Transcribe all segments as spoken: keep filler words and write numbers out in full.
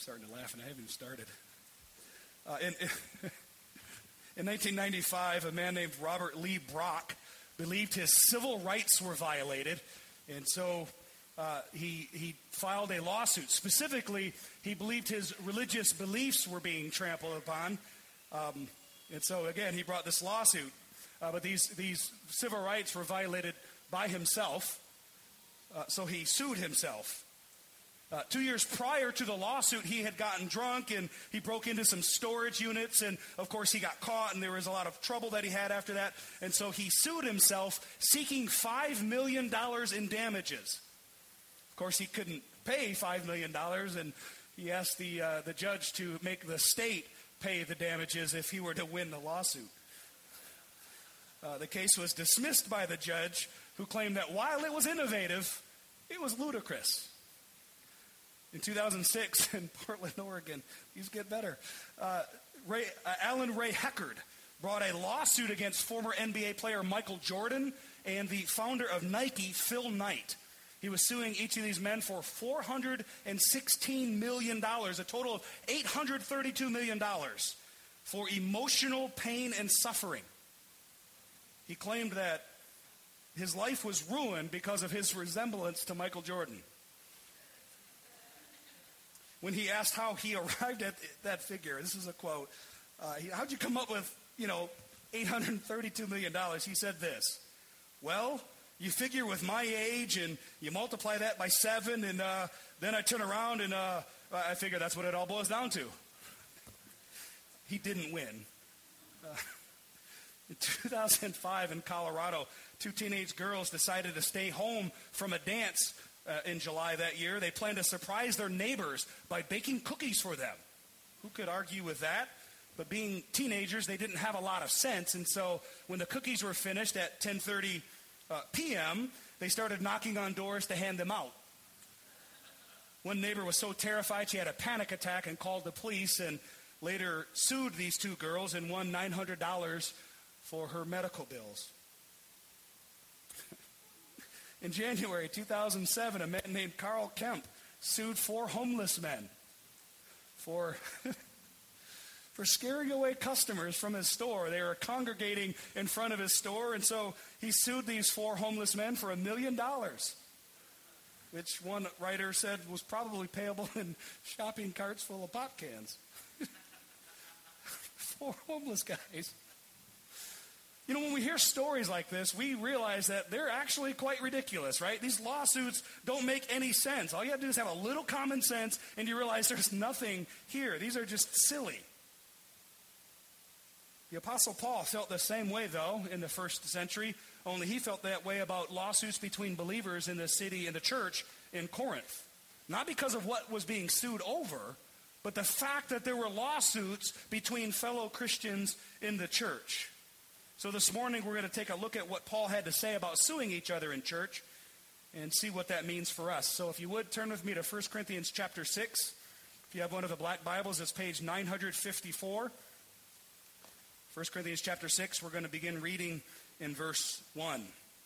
starting to laugh, and I haven't even started. Uh, in, in nineteen ninety-five, a man named Robert Lee Brock believed his civil rights were violated, and so uh, he he filed a lawsuit. Specifically, he believed his religious beliefs were being trampled upon, um, and so again, he brought this lawsuit. Uh, but these these civil rights were violated by himself, uh, so he sued himself. Uh, two years prior to the lawsuit, he had gotten drunk and he broke into some storage units, and of course he got caught, and there was a lot of trouble that he had after that, and so he sued himself, seeking five million dollars in damages. Of course, he couldn't pay five million dollars, and he asked the uh, the judge to make the state pay the damages if he were to win the lawsuit. Uh, the case was dismissed by the judge, who claimed that while it was innovative, it was ludicrous. In two thousand six, in Portland, Oregon, these get better, uh, Ray, uh, Alan Ray Heckard brought a lawsuit against former N B A player Michael Jordan and the founder of Nike, Phil Knight. He was suing each of these men for four hundred sixteen million dollars, a total of eight hundred thirty-two million dollars, for emotional pain and suffering. He claimed that his life was ruined because of his resemblance to Michael Jordan. When he asked how he arrived at that figure, this is a quote, uh, he, how'd you come up with, you know, eight hundred thirty-two million dollars? He said this: well, you figure with my age and you multiply that by seven, and uh, then I turn around and uh, I figure that's what it all boils down to. He didn't win. Uh, in two thousand five in Colorado, two teenage girls decided to stay home from a dance Uh, in July that year. They planned to surprise their neighbors by baking cookies for them. Who could argue with that? But being teenagers, they didn't have a lot of sense, and so when the cookies were finished at ten thirty uh, p.m., they started knocking on doors to hand them out. One neighbor was so terrified she had a panic attack and called the police, and later sued these two girls and won nine hundred dollars for her medical bills. In January two thousand seven, a man named Carl Kemp sued four homeless men for, for scaring away customers from his store. They were congregating in front of his store, and so he sued these four homeless men for a million dollars, which one writer said was probably payable in shopping carts full of pop cans. Four homeless guys. You know, when we hear stories like this, we realize that they're actually quite ridiculous, right? These lawsuits don't make any sense. All you have to do is have a little common sense, and you realize there's nothing here. These are just silly. The Apostle Paul felt the same way, though, in the first century, only he felt that way about lawsuits between believers in the city, in the church in Corinth. Not because of what was being sued over, but the fact that there were lawsuits between fellow Christians in the church. So this morning we're going to take a look at what Paul had to say about suing each other in church and see what that means for us. So if you would, turn with me to First Corinthians chapter six. If you have one of the black Bibles, it's page nine fifty-four. First Corinthians chapter six, we're going to begin reading in verse one.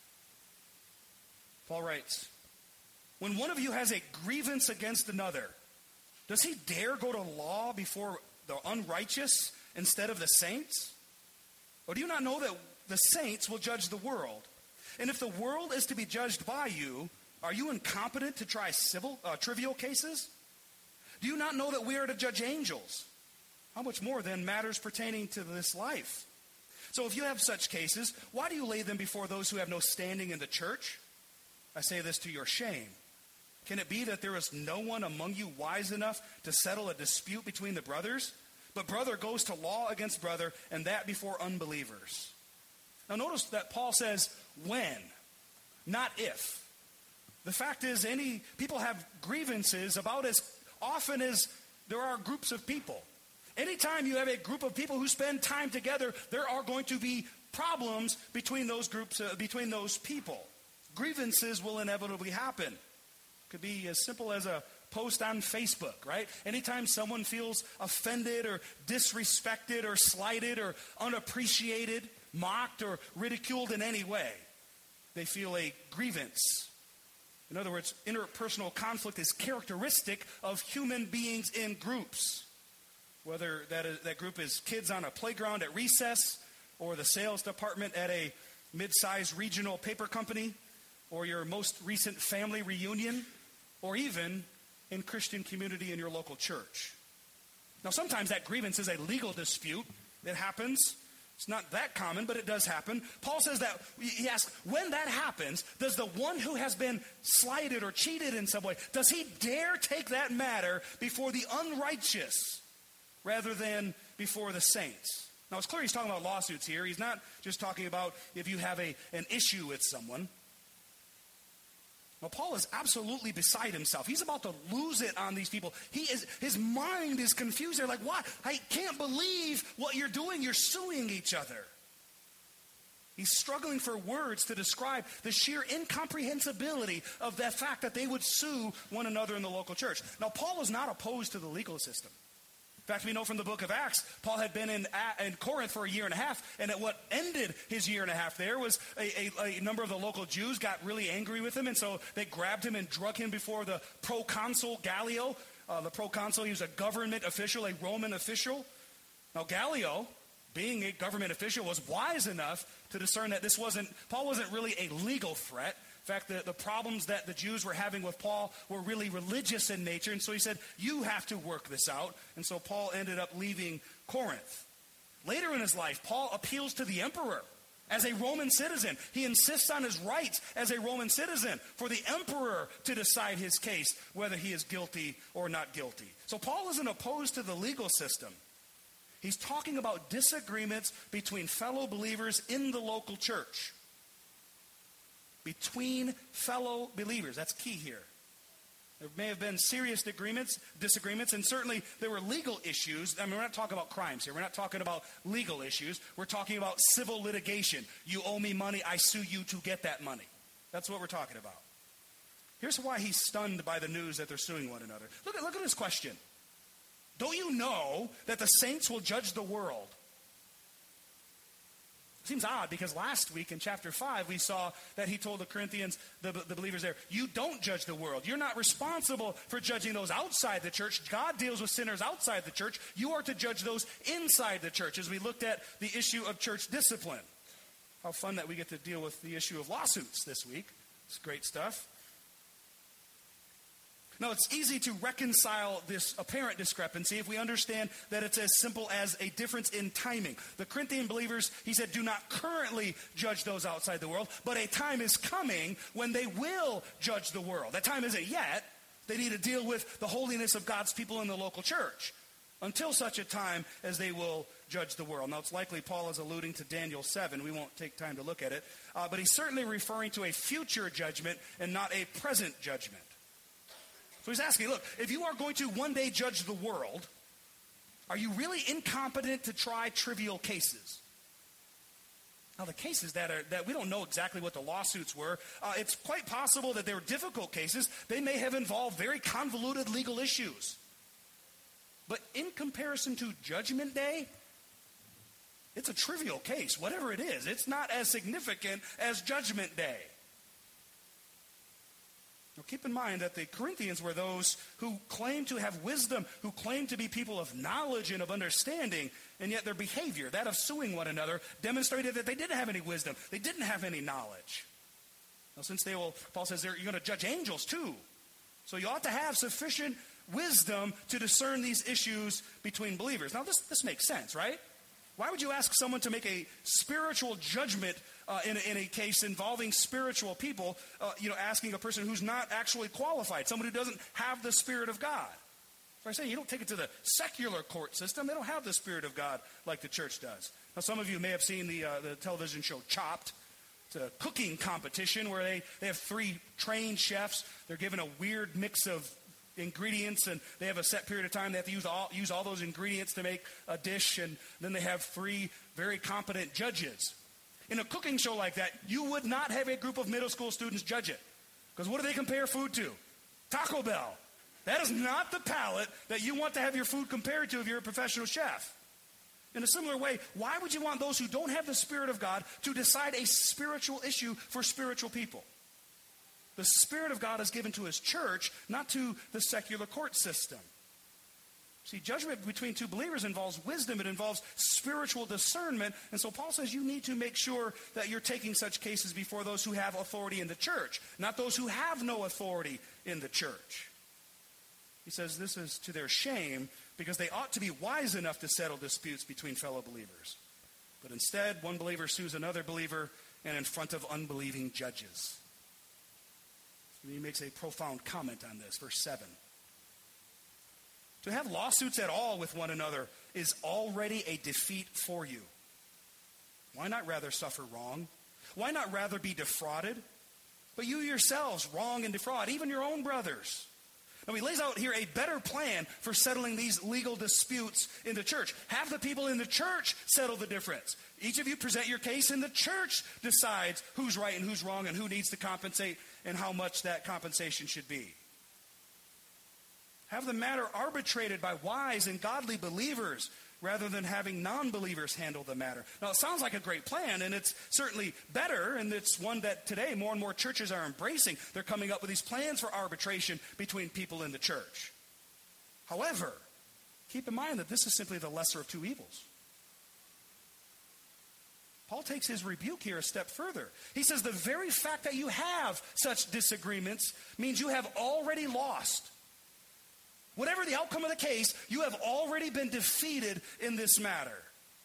Paul writes, "When one of you has a grievance against another, does he dare go to law before the unrighteous instead of the saints? Or do you not know that the saints will judge the world? And if the world is to be judged by you, are you incompetent to try civil, uh, trivial cases? Do you not know that we are to judge angels? How much more then matters pertaining to this life? So if you have such cases, why do you lay them before those who have no standing in the church? I say this to your shame. Can it be that there is no one among you wise enough to settle a dispute between the brothers? But brother goes to law against brother, and that before unbelievers." Now notice that Paul says when, not if. The fact is, any people have grievances about as often as there are groups of people. Anytime you have a group of people who spend time together, there are going to be problems between those groups, uh, between those people. Grievances will inevitably happen. It could be as simple as a post on Facebook, right? Anytime someone feels offended or disrespected or slighted or unappreciated, mocked or ridiculed in any way, they feel a grievance. In other words, interpersonal conflict is characteristic of human beings in groups. Whether that, is, that group is kids on a playground at recess, or the sales department at a mid-sized regional paper company, or your most recent family reunion, or even in Christian community in your local church. Now, sometimes that grievance is a legal dispute. It happens. It's not that common, but it does happen. Paul says that, he asks, when that happens, does the one who has been slighted or cheated in some way, does he dare take that matter before the unrighteous rather than before the saints? Now, it's clear he's talking about lawsuits here. He's not just talking about if you have a, an issue with someone. Well, Paul is absolutely beside himself. He's about to lose it on these people. He is, his mind is confused. They're like, what? I can't believe what you're doing. You're suing each other. He's struggling for words to describe the sheer incomprehensibility of that fact that they would sue one another in the local church. Now, Paul is not opposed to the legal system. In fact, we know from the book of Acts, Paul had been in, in Corinth for a year and a half, and at what ended his year and a half there was a, a, a number of the local Jews got really angry with him, and so they grabbed him and drug him before the proconsul Gallio. Uh, the proconsul, he was a government official, a Roman official. Now, Gallio, being a government official, was wise enough to discern that this wasn't, Paul wasn't really a legal threat. In fact, the, the problems that the Jews were having with Paul were really religious in nature. And so he said, you have to work this out. And so Paul ended up leaving Corinth. Later in his life, Paul appeals to the emperor as a Roman citizen. He insists on his rights as a Roman citizen for the emperor to decide his case, whether he is guilty or not guilty. So Paul isn't opposed to the legal system. He's talking about disagreements between fellow believers in the local church. Between fellow believers. That's key here. There may have been serious disagreements, disagreements, and certainly there were legal issues. I mean, we're not talking about crimes here. We're not talking about legal issues. We're talking about civil litigation. You owe me money, I sue you to get that money. That's what we're talking about. Here's why he's stunned by the news that they're suing one another. Look at, look at this question. Don't you know that the saints will judge the world? Seems odd because last week in chapter five we saw that he told the Corinthians, the, the believers there, you don't judge the world. You're not responsible for judging those outside the church. God deals with sinners outside the church. You are to judge those inside the church, as we looked at the issue of church discipline. How fun that we get to deal with the issue of lawsuits this week. It's great stuff. Now, it's easy to reconcile this apparent discrepancy if we understand that it's as simple as a difference in timing. The Corinthian believers, he said, do not currently judge those outside the world, but a time is coming when they will judge the world. That time isn't yet. They need to deal with the holiness of God's people in the local church until such a time as they will judge the world. Now, it's likely Paul is alluding to Daniel seven. We won't take time to look at it. Uh, but he's certainly referring to a future judgment and not a present judgment. So he's asking, look, if you are going to one day judge the world, are you really incompetent to try trivial cases? Now, the cases that are that we don't know exactly what the lawsuits were. Uh, it's quite possible that they were difficult cases. They may have involved very convoluted legal issues. But in comparison to Judgment Day, it's a trivial case. Whatever it is, it's not as significant as Judgment Day. Now, keep in mind that the Corinthians were those who claimed to have wisdom, who claimed to be people of knowledge and of understanding, and yet their behavior, that of suing one another, demonstrated that they didn't have any wisdom. They didn't have any knowledge. Now, since they will, Paul says you're going to judge angels too. So you ought to have sufficient wisdom to discern these issues between believers. Now, this, this makes sense, right? Why would you ask someone to make a spiritual judgment uh, in, a, in a case involving spiritual people, uh, you know, asking a person who's not actually qualified, someone who doesn't have the Spirit of God? So I say you don't take it to the secular court system. They don't have the Spirit of God like the church does. Now, some of you may have seen the, uh, the television show Chopped. It's a cooking competition where they, they have three trained chefs. They're given a weird mix of ingredients, and they have a set period of time. They have to use all, use all those ingredients to make a dish, and then they have three very competent judges. In a cooking show like that, you would not have a group of middle school students judge it. Because what do they compare food to? Taco Bell. That is not the palate that you want to have your food compared to if you're a professional chef. In a similar way, why would you want those who don't have the Spirit of God to decide a spiritual issue for spiritual people? The Spirit of God is given to his church, not to the secular court system. See, judgment between two believers involves wisdom. It involves spiritual discernment. And so Paul says you need to make sure that you're taking such cases before those who have authority in the church, not those who have no authority in the church. He says this is to their shame because they ought to be wise enough to settle disputes between fellow believers. But instead, one believer sues another believer and in front of unbelieving judges. And he makes a profound comment on this, verse seven. To have lawsuits at all with one another is already a defeat for you. Why not rather suffer wrong? Why not rather be defrauded? But you yourselves wrong and defraud, even your own brothers. Now he lays out here a better plan for settling these legal disputes in the church. Have the people in the church settle the difference. Each of you present your case and the church decides who's right and who's wrong and who needs to compensate and how much that compensation should be. Have the matter arbitrated by wise and godly believers rather than having non-believers handle the matter. Now, it sounds like a great plan, and it's certainly better, and it's one that today more and more churches are embracing. They're coming up with these plans for arbitration between people in the church. However, keep in mind that this is simply the lesser of two evils. Paul takes his rebuke here a step further. He says the very fact that you have such disagreements means you have already lost. Whatever the outcome of the case, you have already been defeated in this matter.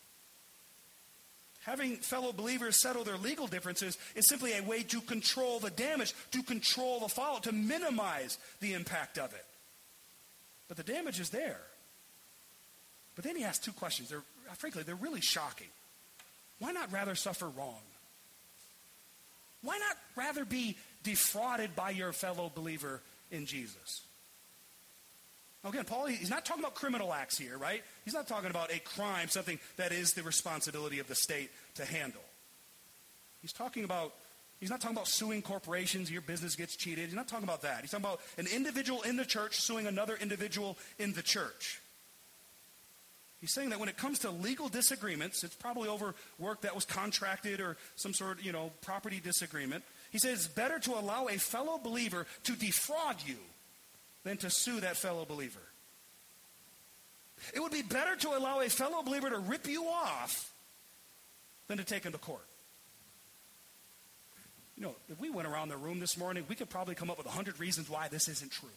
Having fellow believers settle their legal differences is simply a way to control the damage, to control the fallout, to minimize the impact of it. But the damage is there. But then he asks two questions. They're, frankly, they're really shocking. Why not rather suffer wrong? Why not rather be defrauded by your fellow believer in Jesus? Again, Paul, he's not talking about criminal acts here, right? He's not talking about a crime, something that is the responsibility of the state to handle. He's talking about, he's not talking about suing corporations, your business gets cheated. He's not talking about that. He's talking about an individual in the church suing another individual in the church. He's saying that when it comes to legal disagreements, it's probably over work that was contracted or some sort of, you know, property disagreement. He says it's better to allow a fellow believer to defraud you than to sue that fellow believer. It would be better to allow a fellow believer to rip you off than to take him to court. You know, if we went around the room this morning, we could probably come up with a hundred reasons why this isn't true.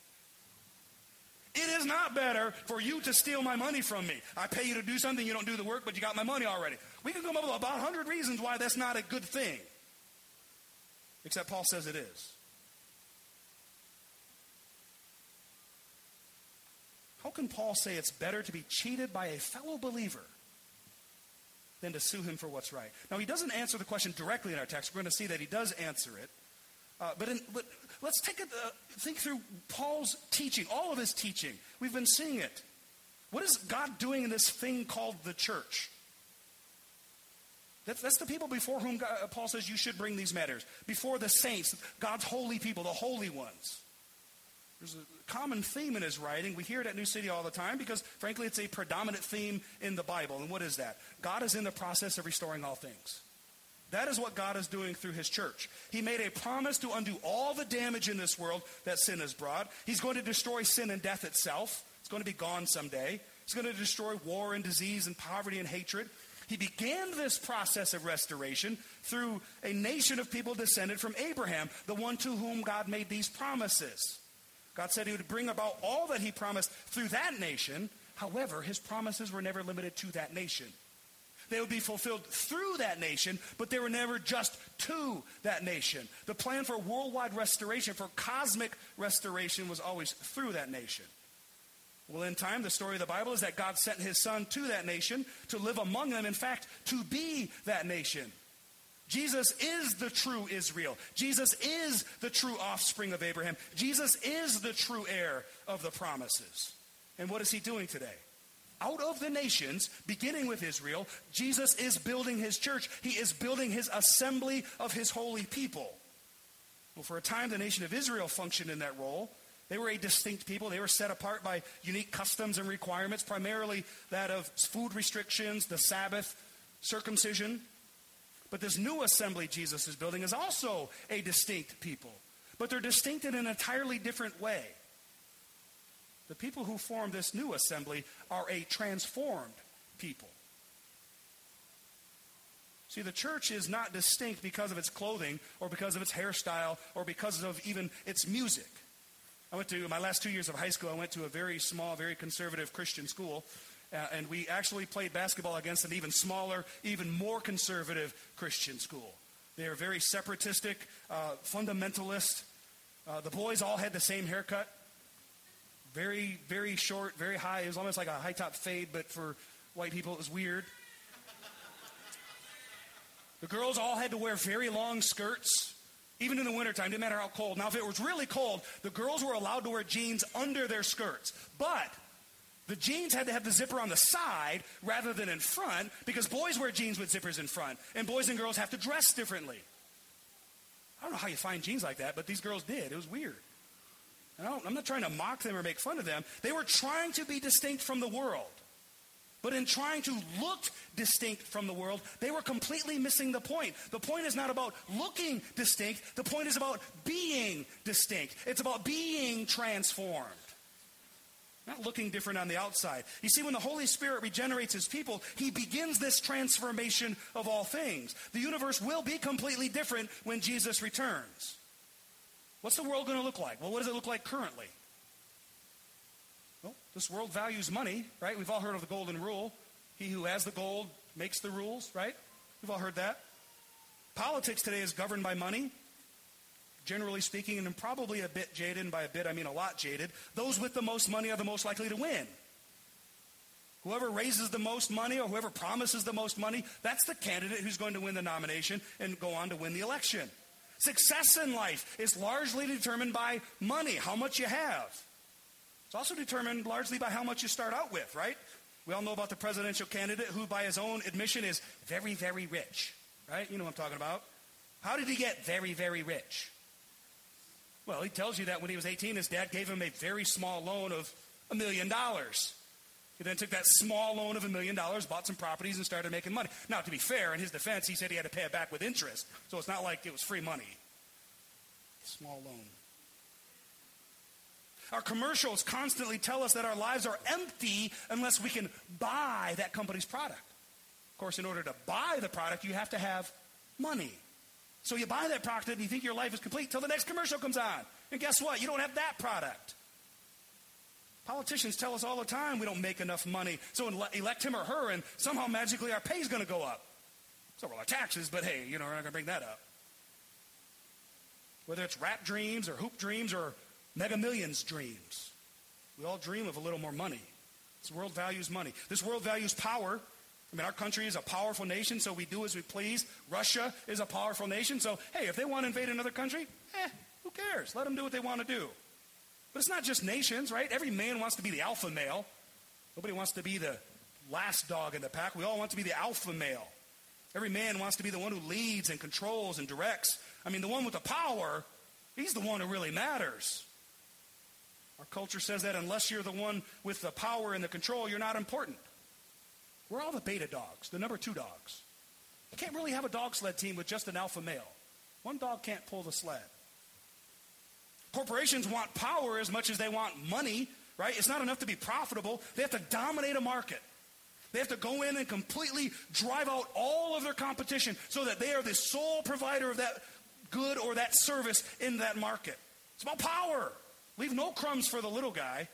It is not better for you to steal my money from me. I pay you to do something, you don't do the work, but you got my money already. We can come up with about a hundred reasons why that's not a good thing. Except Paul says it is. How can Paul say it's better to be cheated by a fellow believer than to sue him for what's right? Now, he doesn't answer the question directly in our text. We're going to see that he does answer it. Uh, but, in, but let's take a uh, think through Paul's teaching, all of his teaching. We've been seeing it. What is God doing in this thing called the church? That's, that's the people before whom God, uh, Paul says you should bring these matters. Before the saints, God's holy people, the holy ones. There's a common theme in his writing. We hear it at New City all the time because, frankly, it's a predominant theme in the Bible. And what is that? God is in the process of restoring all things. That is what God is doing through his church. He made a promise to undo all the damage in this world that sin has brought. He's going to destroy sin and death itself. It's going to be gone someday. He's going to destroy war and disease and poverty and hatred. He began this process of restoration through a nation of people descended from Abraham, the one to whom God made these promises. God said he would bring about all that he promised through that nation. However, his promises were never limited to that nation. They would be fulfilled through that nation, but they were never just to that nation. The plan for worldwide restoration, for cosmic restoration, was always through that nation. Well, in time, the story of the Bible is that God sent his son to that nation to live among them, in fact, to be that nation. Jesus is the true Israel. Jesus is the true offspring of Abraham. Jesus is the true heir of the promises. And what is he doing today? Out of the nations, beginning with Israel, Jesus is building his church. He is building his assembly of his holy people. Well, for a time, the nation of Israel functioned in that role. They were a distinct people. They were set apart by unique customs and requirements, primarily that of food restrictions, the Sabbath, circumcision. But this new assembly Jesus is building is also a distinct people. but they're distinct in an entirely different way. The people who form this new assembly are a transformed people. See, the church is not distinct because of its clothing or because of its hairstyle or because of even its music. I went to, my last two years of high school, I went to a very small, very conservative Christian school, uh, and we actually played basketball against an even smaller, even more conservative Christian school. They are very separatistic, uh, fundamentalist. Uh, the boys all had the same haircut. Very, very short, very high. It was almost like a high-top fade, but for white people it was weird. The girls all had to wear very long skirts, even in the wintertime. Didn't matter how cold. Now, if it was really cold, the girls were allowed to wear jeans under their skirts. But the jeans had to have the zipper on the side rather than in front, because boys wear jeans with zippers in front, and boys and girls have to dress differently. I don't know how you find jeans like that, but these girls did. It was weird. I don't, I'm not trying to mock them or make fun of them. They were trying to be distinct from the world. But in trying to look distinct from the world, they were completely missing the point. The point is not about looking distinct. The point is about being distinct. It's about being transformed. Not looking different on the outside. You see, when the Holy Spirit regenerates his people, he begins this transformation of all things. The universe will be completely different when Jesus returns. What's the world going to look like? Well, what does it look like currently? Well, this world values money, right? We've all heard of the golden rule. He who has the gold makes the rules, right? We've all heard that. Politics today is governed by money, generally speaking, and probably a bit jaded, and by a bit I mean a lot jaded. Those with the most money are the most likely to win. Whoever raises the most money or whoever promises the most money, that's the candidate who's going to win the nomination and go on to win the election. Success in life is largely determined by money, how much you have. It's also determined largely by how much you start out with, right? We all know about the presidential candidate who, by his own admission, is very, very rich, right? You know what I'm talking about. How did he get very, very rich? Well, he tells you that when he was eighteen, his dad gave him a very small loan of a million dollars. He then took that small loan of a million dollars, bought some properties, and started making money. Now, to be fair, in his defense, he said he had to pay it back with interest. So it's not like it was free money. Small loan. Our commercials constantly tell us that our lives are empty unless we can buy that company's product. Of course, in order to buy the product, you have to have money. So you buy that product and you think your life is complete till the next commercial comes on. And guess what? You don't have that product. Politicians tell us all the time we don't make enough money, so elect him or her, and somehow magically our pay is going to go up. So will our taxes, but hey, you know, we're not going to bring that up. Whether it's rap dreams or hoop dreams or Mega Millions dreams, we all dream of a little more money. This world values money. This world values power. I mean, our country is a powerful nation, so we do as we please. Russia is a powerful nation, so hey, if they want to invade another country, eh, who cares? Let them do what they want to do. But it's not just nations, right? Every man wants to be the alpha male. Nobody wants to be the last dog in the pack. We all want to be the alpha male. Every man wants to be the one who leads and controls and directs. I mean, the one with the power, he's the one who really matters. Our culture says that unless you're the one with the power and the control, you're not important. We're all the beta dogs, the number two dogs. You can't really have a dog sled team with just an alpha male. One dog can't pull the sled. Corporations want power as much as they want money, right? It's not enough to be profitable. They have to dominate a market. They have to go in and completely drive out all of their competition so that they are the sole provider of that good or that service in that market. It's about power. Leave no crumbs for the little guy.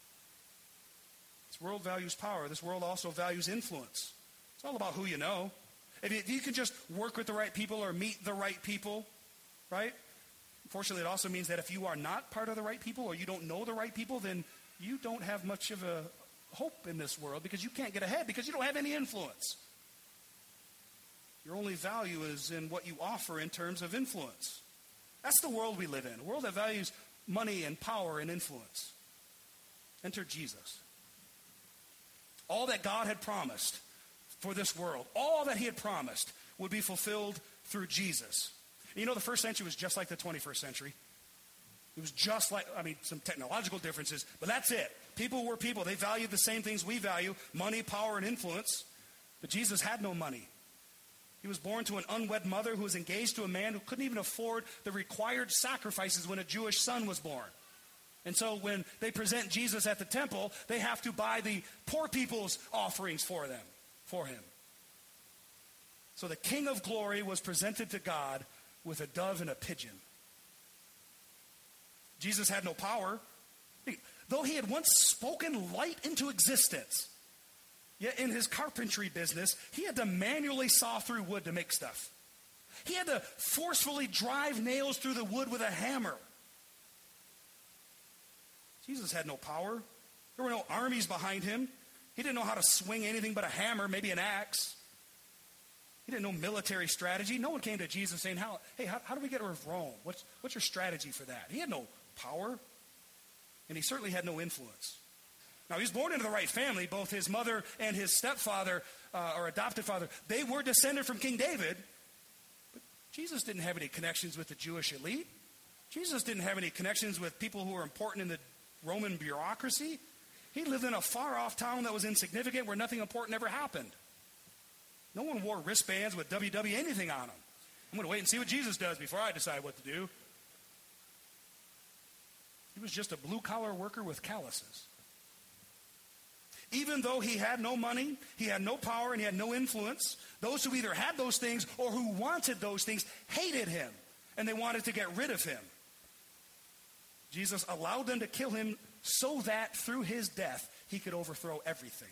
This world values power. This world also values influence. It's all about who you know. If you, if you can just work with the right people or meet the right people, right? Unfortunately, it also means that if you are not part of the right people or you don't know the right people, then you don't have much of a hope in this world because you can't get ahead because you don't have any influence. Your only value is in what you offer in terms of influence. That's the world we live in, a world that values money and power and influence. Enter Jesus. All that God had promised for this world, all that he had promised would be fulfilled through Jesus. And you know, the first century was just like the twenty-first century. It was just like, I mean, some technological differences, but that's it. People were people. They valued the same things we value, money, power, and influence. But Jesus had no money. He He was born to an unwed mother who was engaged to a man who couldn't even afford the required sacrifices when a Jewish son was born. And so when they present Jesus at the temple, they have to buy the poor people's offerings for them, for him. So the King of Glory was presented to God with a dove and a pigeon. Jesus had no power. Though he had once spoken light into existence, yet in his carpentry business, he had to manually saw through wood to make stuff. He had to forcefully drive nails through the wood with a hammer. Jesus had no power. There were no armies behind him. He didn't know how to swing anything but a hammer, maybe an axe. He didn't know military strategy. No one came to Jesus saying, how, hey, how, how do we get rid of Rome? What's, what's your strategy for that? He had no power, and he certainly had no influence. Now, he was born into the right family. Both his mother and his stepfather, uh, or adopted father, they were descended from King David. But Jesus didn't have any connections with the Jewish elite. Jesus didn't have any connections with people who were important in the Roman bureaucracy. He lived in a far-off town that was insignificant where nothing important ever happened. No one wore wristbands with W W anything on them. I'm going to wait and see what Jesus does before I decide what to do. He was just a blue-collar worker with calluses. Even though he had no money, he had no power, and he had no influence, those who either had those things or who wanted those things hated him, and they wanted to get rid of him. Jesus allowed them to kill him so that through his death, he could overthrow everything.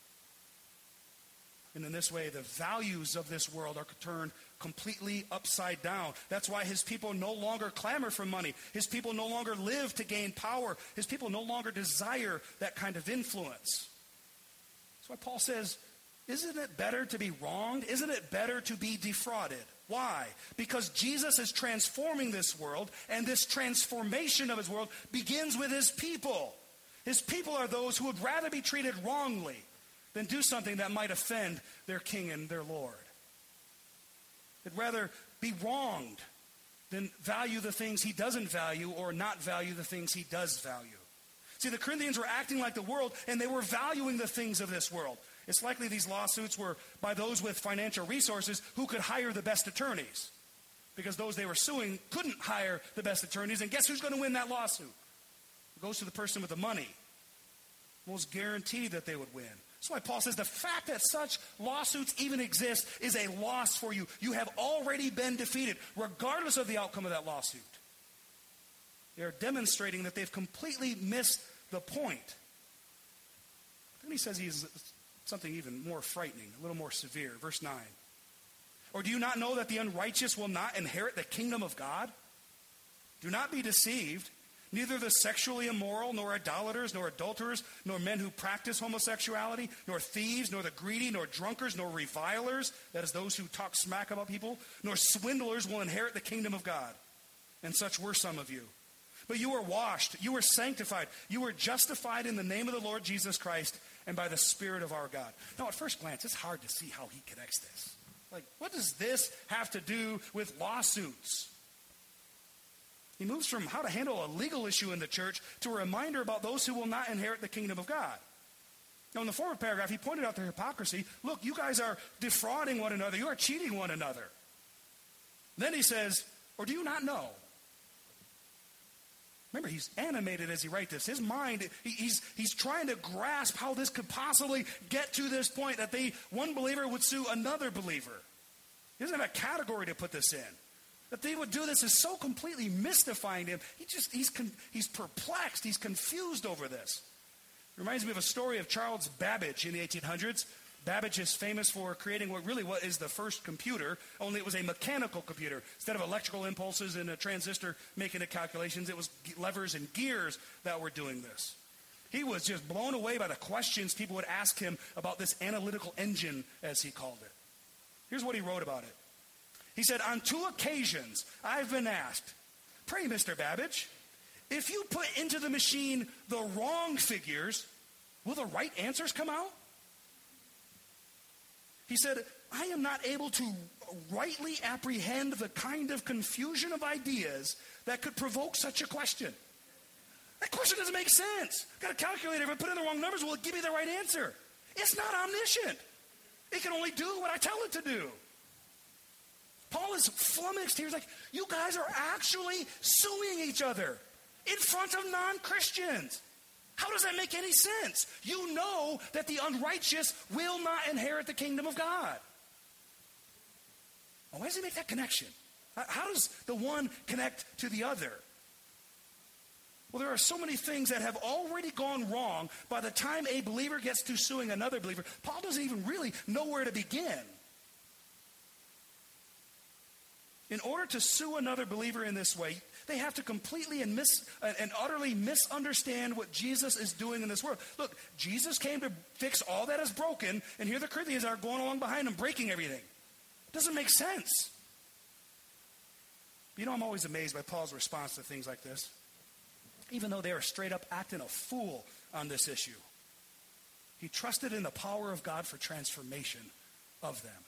And in this way, the values of this world are turned completely upside down. That's why his people no longer clamor for money. His people no longer live to gain power. His people no longer desire that kind of influence. That's why Paul says, isn't it better to be wronged? Isn't it better to be defrauded? Why? Because Jesus is transforming this world, and this transformation of his world begins with his people. His people are those who would rather be treated wrongly than do something that might offend their king and their Lord. They'd rather be wronged than value the things he doesn't value or not value the things he does value. See, the Corinthians were acting like the world, and they were valuing the things of this world. It's likely these lawsuits were by those with financial resources who could hire the best attorneys, because those they were suing couldn't hire the best attorneys. And guess who's going to win that lawsuit? It goes to the person with the money. Most guaranteed that they would win. That's why Paul says the fact that such lawsuits even exist is a loss for you. You have already been defeated, regardless of the outcome of that lawsuit. They are demonstrating that they've completely missed the point. Then he says he's something even more frightening, a little more severe. Verse nine. Or do you not know that the unrighteous will not inherit the kingdom of God? Do not be deceived. Neither the sexually immoral, nor idolaters, nor adulterers, nor men who practice homosexuality, nor thieves, nor the greedy, nor drunkards, nor revilers, that is those who talk smack about people, nor swindlers will inherit the kingdom of God. And such were some of you. But you were washed, you were sanctified, you were justified in the name of the Lord Jesus Christ and by the Spirit of our God. Now, at first glance, it's hard to see how he connects this. Like, what does this have to do with lawsuits? He moves from how to handle a legal issue in the church to a reminder about those who will not inherit the kingdom of God. Now, in the former paragraph, he pointed out their hypocrisy. Look, you guys are defrauding one another. You are cheating one another. Then he says, or do you not know? Remember, he's animated as he writes this. His mind, he, he's, he's trying to grasp how this could possibly get to this point that they, one believer would sue another believer. He doesn't have a category to put this in. That they would do this is so completely mystifying to him. He just, he's, con, he's perplexed. He's confused over this. It reminds me of a story of Charles Babbage in the eighteen hundreds. Babbage is famous for creating what really what is the first computer, only it was a mechanical computer. Instead of electrical impulses and a transistor making the calculations, it was levers and gears that were doing this. He was just blown away by the questions people would ask him about this analytical engine, as he called it. Here's what he wrote about it. He said, on two occasions, I've been asked, pray, Mister Babbage, if you put into the machine the wrong figures, will the right answers come out? He said, I am not able to rightly apprehend the kind of confusion of ideas that could provoke such a question. That question doesn't make sense. I've got a calculator. If I put in the wrong numbers, will it give me the right answer? It's not omniscient. It can only do what I tell it to do. Paul is flummoxed here. He's like, you guys are actually suing each other in front of non-Christians. How does that make any sense? You know that the unrighteous will not inherit the kingdom of God. Well, why does he make that connection? How does the one connect to the other? Well, there are so many things that have already gone wrong by the time a believer gets to suing another believer. Paul doesn't even really know where to begin. In order to sue another believer in this way, they have to completely and, mis- and utterly misunderstand what Jesus is doing in this world. Look, Jesus came to fix all that is broken, and here the Corinthians are going along behind him, breaking everything. It doesn't make sense. You know, I'm always amazed by Paul's response to things like this. Even though they are straight up acting a fool on this issue, he trusted in the power of God for transformation of them.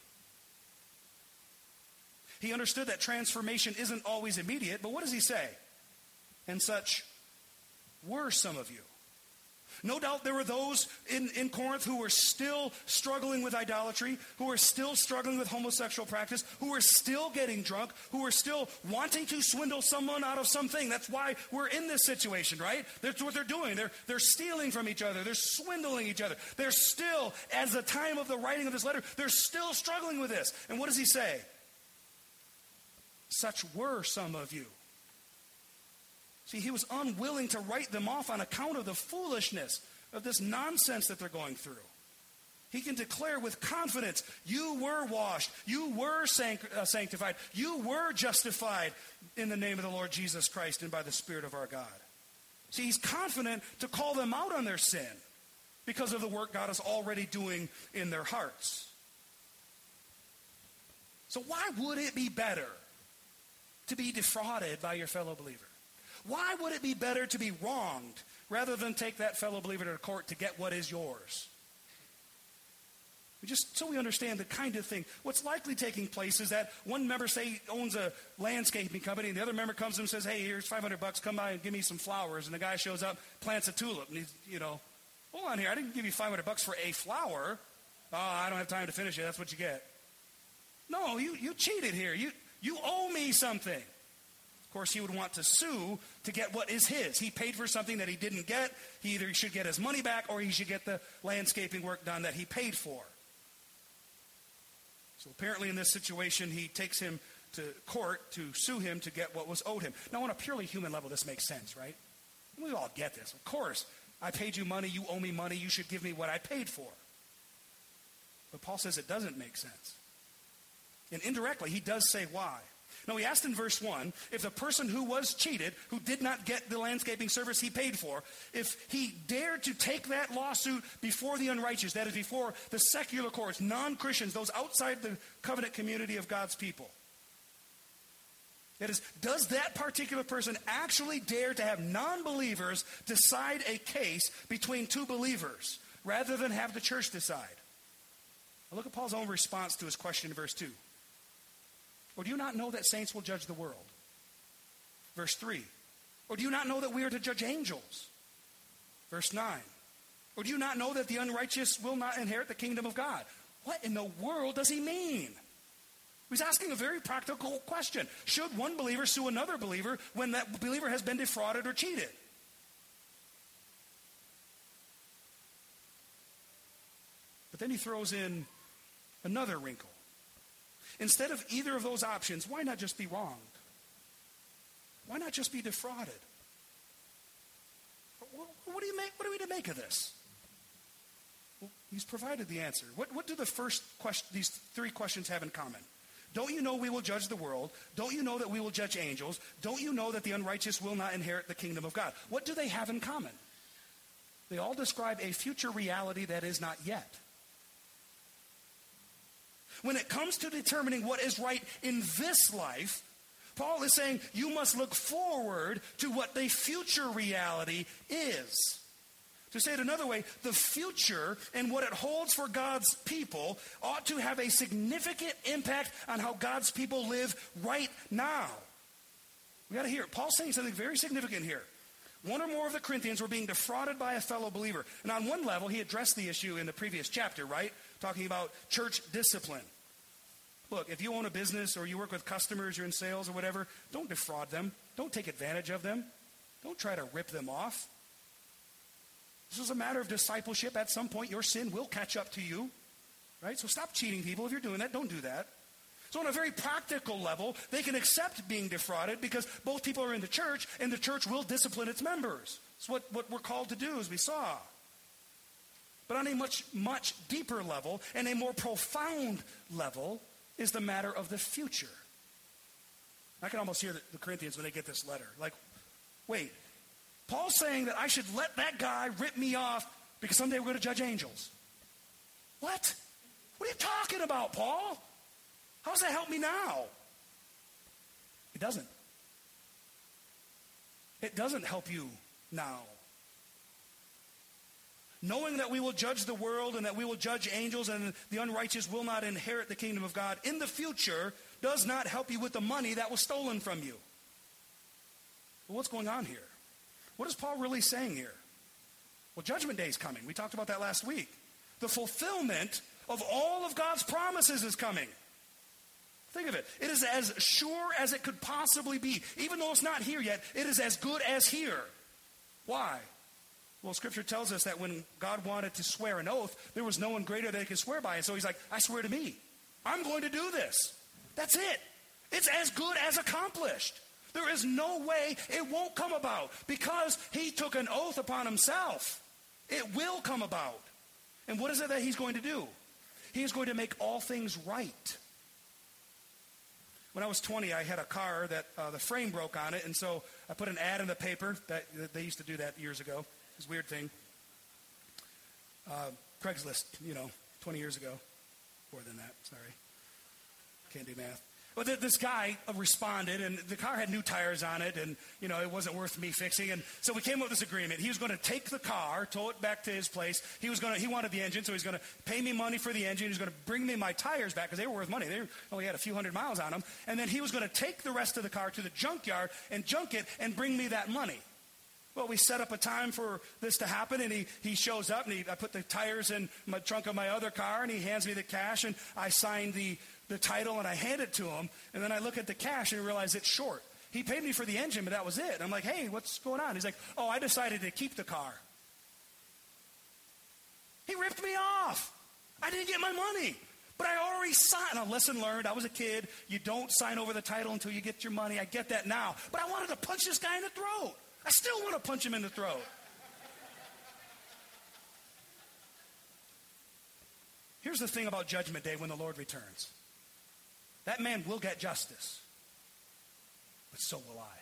He understood that transformation isn't always immediate, but what does he say? And such were some of you. No doubt there were those in, in Corinth who were still struggling with idolatry, who were still struggling with homosexual practice, who were still getting drunk, who were still wanting to swindle someone out of something. That's why we're in this situation, right? That's what they're doing. They're, they're stealing from each other. They're swindling each other. They're still, as the time of the writing of this letter, they're still struggling with this. And what does he say? Such were some of you. See, he was unwilling to write them off on account of the foolishness of this nonsense that they're going through. He can declare with confidence, you were washed, you were sanct- uh, sanctified, you were justified in the name of the Lord Jesus Christ and by the Spirit of our God. See, he's confident to call them out on their sin because of the work God is already doing in their hearts. So why would it be better to be defrauded by your fellow believer? Why would it be better to be wronged rather than take that fellow believer to court to get what is yours? Just so we understand the kind of thing. What's likely taking place is that one member, say, owns a landscaping company, and the other member comes to him and says, hey, here's five hundred bucks, come by and give me some flowers. And the guy shows up, plants a tulip, and he's, you know, hold on here, I didn't give you five hundred bucks for a flower. Oh, I don't have time to finish it, that's what you get. No, you, you cheated here. You, you owe me something. Of course, he would want to sue to get what is his. He paid for something that he didn't get. He either should get his money back or he should get the landscaping work done that he paid for. So apparently in this situation, he takes him to court to sue him to get what was owed him. Now, on a purely human level, this makes sense, right? We all get this. Of course, I paid you money, you owe me money, you should give me what I paid for. But Paul says it doesn't make sense. And indirectly, he does say why. Now, he asked in verse one, if the person who was cheated, who did not get the landscaping service he paid for, if he dared to take that lawsuit before the unrighteous, that is before the secular courts, non-Christians, those outside the covenant community of God's people. That is, does that particular person actually dare to have non-believers decide a case between two believers rather than have the church decide? Now look at Paul's own response to his question in verse two. Or do you not know that saints will judge the world? Verse three. Or do you not know that we are to judge angels? Verse nine. Or do you not know that the unrighteous will not inherit the kingdom of God? What in the world does he mean? He's asking a very practical question. Should one believer sue another believer when that believer has been defrauded or cheated? But then he throws in another wrinkle. Instead of either of those options, why not just be wronged? Why not just be defrauded? What do you make? What are we to make of this? Well, he's provided the answer. What, what do the first question, these three questions have in common? Don't you know we will judge the world? Don't you know that we will judge angels? Don't you know that the unrighteous will not inherit the kingdom of God? What do they have in common? They all describe a future reality that is not yet. When it comes to determining what is right in this life, Paul is saying you must look forward to what the future reality is. To say it another way, the future and what it holds for God's people ought to have a significant impact on how God's people live right now. We got to hear it. Paul's saying something very significant here. One or more of the Corinthians were being defrauded by a fellow believer. And on one level, he addressed the issue in the previous chapter, right? Talking about church discipline. Look, if you own a business or you work with customers, you're in sales or whatever, don't defraud them. Don't take advantage of them. Don't try to rip them off. This is a matter of discipleship. At some point, your sin will catch up to you, right? So stop cheating people. If you're doing that, don't do that. So on a very practical level, they can accept being defrauded because both people are in the church, and the church will discipline its members. It's what, what we're called to do, as we saw. But on a much, much deeper level and a more profound level is the matter of the future. I can almost hear the, the Corinthians when they get this letter. Like, wait, Paul's saying that I should let that guy rip me off because someday we're going to judge angels. What? What are you talking about, Paul? How does that help me now? It doesn't. It doesn't help you now. Knowing that we will judge the world and that we will judge angels and the unrighteous will not inherit the kingdom of God in the future does not help you with the money that was stolen from you. Well, what's going on here? What is Paul really saying here? Well, Judgment Day is coming. We talked about that last week. The fulfillment of all of God's promises is coming. Think of it. It is as sure as it could possibly be. Even though it's not here yet, it is as good as here. Why? Well, Scripture tells us that when God wanted to swear an oath, there was no one greater that he could swear by. And so he's like, I swear to me, I'm going to do this. That's it. It's as good as accomplished. There is no way it won't come about because he took an oath upon himself. It will come about. And what is it that he's going to do? He is going to make all things right. When I was twenty, I had a car that uh, the frame broke on it, and so I put an ad in the paper. That, that they used to do that years ago. It's a weird thing. Uh, Craigslist, you know, twenty years ago. More than that, sorry. Can't do math. But th- this guy responded, and the car had new tires on it, and, you know, it wasn't worth me fixing. And so we came up with this agreement. He was going to take the car, tow it back to his place. He was going to, he wanted the engine, so he was going to pay me money for the engine. He was going to bring me my tires back because they were worth money. They only had a few hundred miles on them. And then he was going to take the rest of the car to the junkyard and junk it and bring me that money. Well, we set up a time for this to happen, and he, he shows up, and he, I put the tires in my trunk of my other car, and he hands me the cash, and I signed the, the title, and I hand it to him, and then I look at the cash and realize it's short. He paid me for the engine, but that was it. I'm like, hey, what's going on? He's like, oh, I decided to keep the car. He ripped me off. I didn't get my money. But I already signed. A lesson learned. I was a kid. You don't sign over the title until you get your money. I get that now. But I wanted to punch this guy in the throat. I still want to punch him in the throat. Here's the thing about Judgment Day when the Lord returns. That man will get justice. But so will I.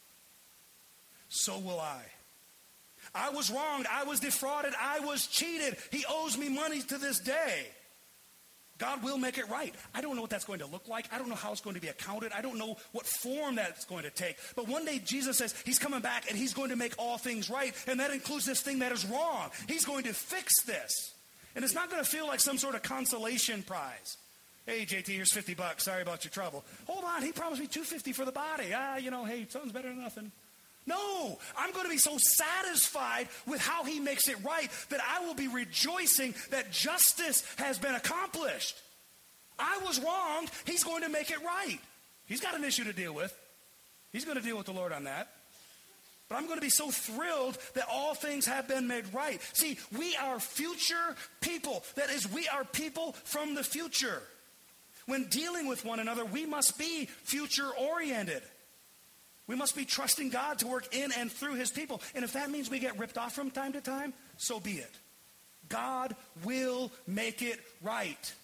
So will I. I was wronged. I was defrauded. I was cheated. He owes me money to this day. God will make it right. I don't know what that's going to look like. I don't know how it's going to be accounted. I don't know what form that's going to take. But one day Jesus says he's coming back and he's going to make all things right. And that includes this thing that is wrong. He's going to fix this. And it's not going to feel like some sort of consolation prize. Hey, J T, here's fifty bucks. Sorry about your trouble. Hold on. He promised me two hundred fifty dollars for the body. Ah, you know, hey, something's better than nothing. No, I'm going to be so satisfied with how he makes it right that I will be rejoicing that justice has been accomplished. I was wronged. He's going to make it right. He's got an issue to deal with. He's going to deal with the Lord on that. But I'm going to be so thrilled that all things have been made right. See, we are future people. That is, we are people from the future. When dealing with one another, we must be future-oriented. We must be trusting God to work in and through his people. And if that means we get ripped off from time to time, so be it. God will make it right.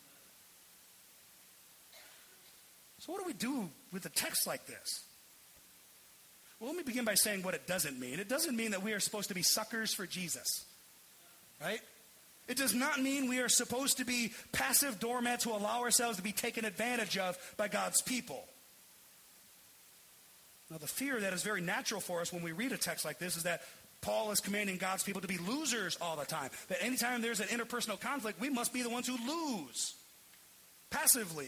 So what do we do with a text like this? Well, let me begin by saying what it doesn't mean. It doesn't mean that we are supposed to be suckers for Jesus. Right? It does not mean we are supposed to be passive doormats who allow ourselves to be taken advantage of by God's people. Now, the fear that is very natural for us when we read a text like this is that Paul is commanding God's people to be losers all the time. That anytime there's an interpersonal conflict, we must be the ones who lose. Passively.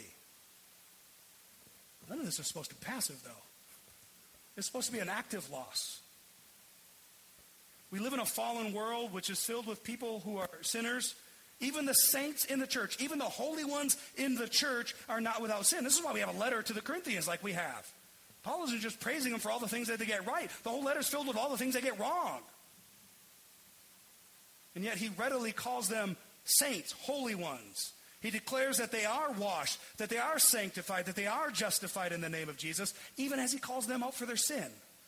None of this is supposed to be passive, though. It's supposed to be an active loss. We live in a fallen world which is filled with people who are sinners, Even the saints in the church, even the holy ones in the church are not without sin. This is why we have a letter to the Corinthians like we have. Paul isn't just praising them for all the things that they get right. The whole letter is filled with all the things they get wrong. And yet he readily calls them saints, holy ones. He declares that they are washed, that they are sanctified, that they are justified in the name of Jesus, even as he calls them out for their sin.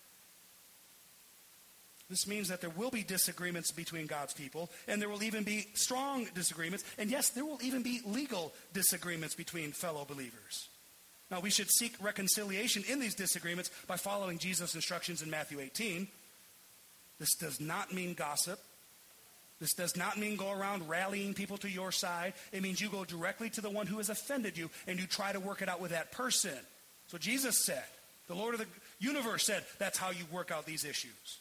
This means that there will be disagreements between God's people, and there will even be strong disagreements, and yes, there will even be legal disagreements between fellow believers. Now, we should seek reconciliation in these disagreements by following Jesus' instructions in Matthew eighteen. This does not mean gossip. This does not mean go around rallying people to your side. It means you go directly to the one who has offended you, and you try to work it out with that person. That's what Jesus said. The Lord of the universe said that's how you work out these issues.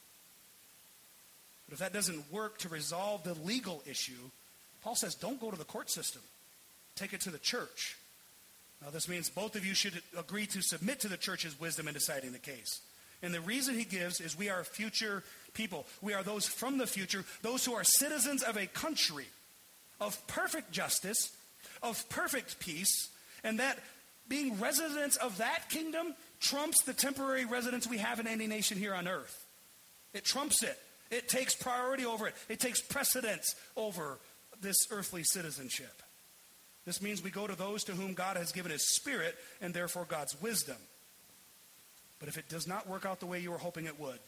But if that doesn't work to resolve the legal issue, Paul says don't go to the court system. Take it to the church. Now, this means both of you should agree to submit to the church's wisdom in deciding the case. And the reason he gives is we are future people. We are those from the future, those who are citizens of a country of perfect justice, of perfect peace, and that being residents of that kingdom trumps the temporary residence we have in any nation here on earth. It trumps it. It takes priority over it. It takes precedence over this earthly citizenship. This means we go to those to whom God has given his Spirit and therefore God's wisdom. But if it does not work out the way you were hoping it would,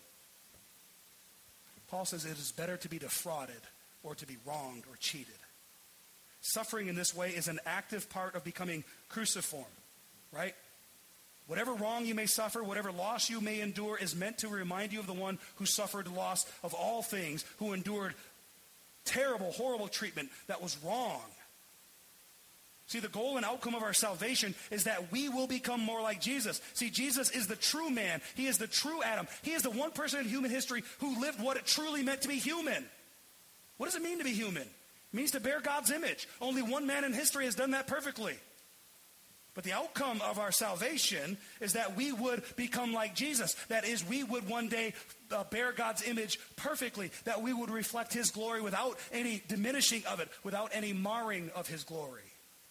Paul says it is better to be defrauded or to be wronged or cheated. Suffering in this way is an active part of becoming cruciform, right? Whatever wrong you may suffer, whatever loss you may endure is meant to remind you of the one who suffered loss of all things, who endured terrible, horrible treatment that was wrong. See, the goal and outcome of our salvation is that we will become more like Jesus. See, Jesus is the true man. He is the true Adam. He is the one person in human history who lived what it truly meant to be human. What does it mean to be human? It means to bear God's image. Only one man in history has done that perfectly. But the outcome of our salvation is that we would become like Jesus. That is, we would one day uh, bear God's image perfectly. That we would reflect his glory without any diminishing of it, without any marring of his glory.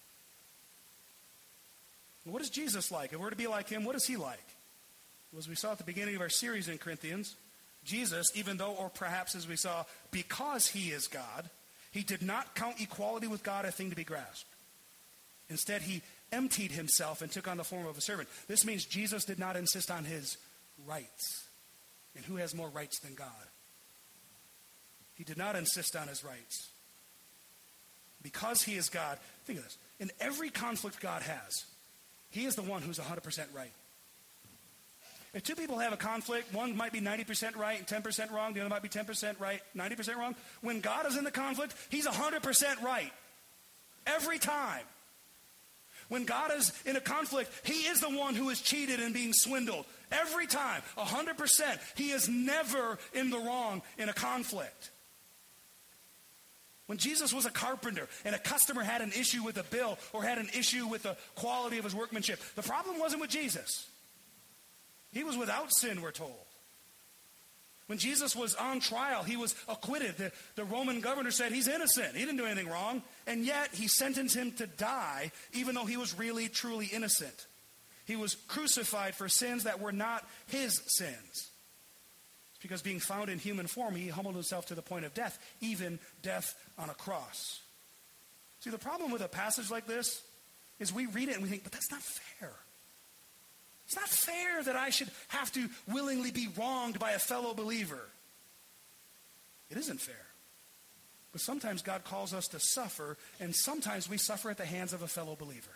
What is Jesus like? If we're to be like him, what is he like? Well, as we saw at the beginning of our series in Corinthians, Jesus, even though, or perhaps as we saw, because he is God, he did not count equality with God a thing to be grasped. Instead, he emptied himself and took on the form of a servant. This means Jesus did not insist on his rights. And who has more rights than God? He did not insist on his rights. Because he is God, think of this. In every conflict God has, he is the one who's one hundred percent right. If two people have a conflict, one might be ninety percent right and ten percent wrong, the other might be ten percent right, ninety percent wrong. When God is in the conflict, he's one hundred percent right. Every time. When God is in a conflict, he is the one who is cheated and being swindled. Every time, one hundred percent. He is never in the wrong in a conflict. When Jesus was a carpenter and a customer had an issue with a bill or had an issue with the quality of his workmanship, the problem wasn't with Jesus. He was without sin, we're told. When Jesus was on trial, he was acquitted. The, the Roman governor said he's innocent. He didn't do anything wrong. And yet he sentenced him to die, even though he was really, truly innocent. He was crucified for sins that were not his sins. It's because being found in human form, he humbled himself to the point of death, even death on a cross. See, the problem with a passage like this is we read it and we think, but that's not fair. It's not fair that I should have to willingly be wronged by a fellow believer. It isn't fair. But sometimes God calls us to suffer, and sometimes we suffer at the hands of a fellow believer.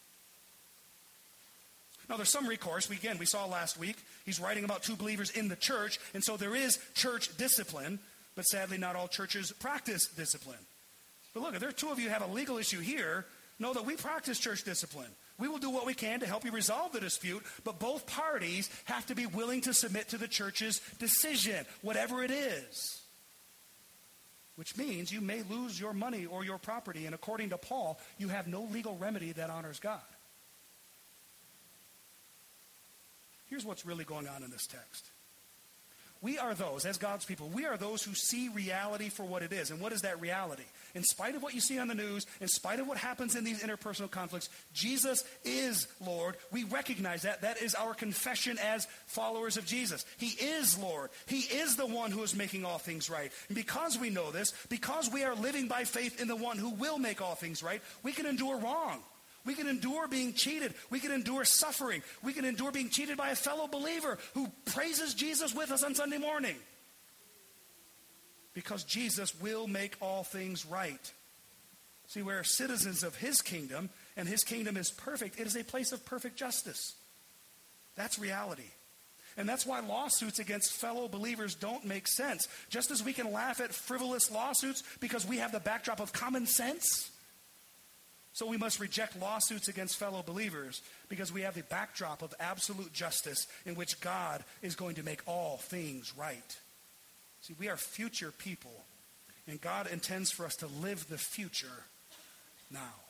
Now, there's some recourse. We, again, we saw last week, he's writing about two believers in the church, and so there is church discipline, but sadly not all churches practice discipline. But look, if there are two of you who have a legal issue here, know that we practice church discipline. We will do what we can to help you resolve the dispute, but both parties have to be willing to submit to the church's decision, whatever it is. Which means you may lose your money or your property, and according to Paul, you have no legal remedy that honors God. Here's what's really going on in this text. We are those, as God's people, we are those who see reality for what it is. And what is that reality? In spite of what you see on the news, in spite of what happens in these interpersonal conflicts, Jesus is Lord. We recognize that. That is our confession as followers of Jesus. He is Lord. He is the one who is making all things right. And because we know this, because we are living by faith in the one who will make all things right, we can endure wrong. We can endure being cheated. We can endure suffering. We can endure being cheated by a fellow believer who praises Jesus with us on Sunday morning. Because Jesus will make all things right. See, we're citizens of his kingdom, and his kingdom is perfect. It is a place of perfect justice. That's reality. And that's why lawsuits against fellow believers don't make sense. Just as we can laugh at frivolous lawsuits because we have the backdrop of common sense, so we must reject lawsuits against fellow believers because we have the backdrop of absolute justice in which God is going to make all things right. See, we are future people, and God intends for us to live the future now.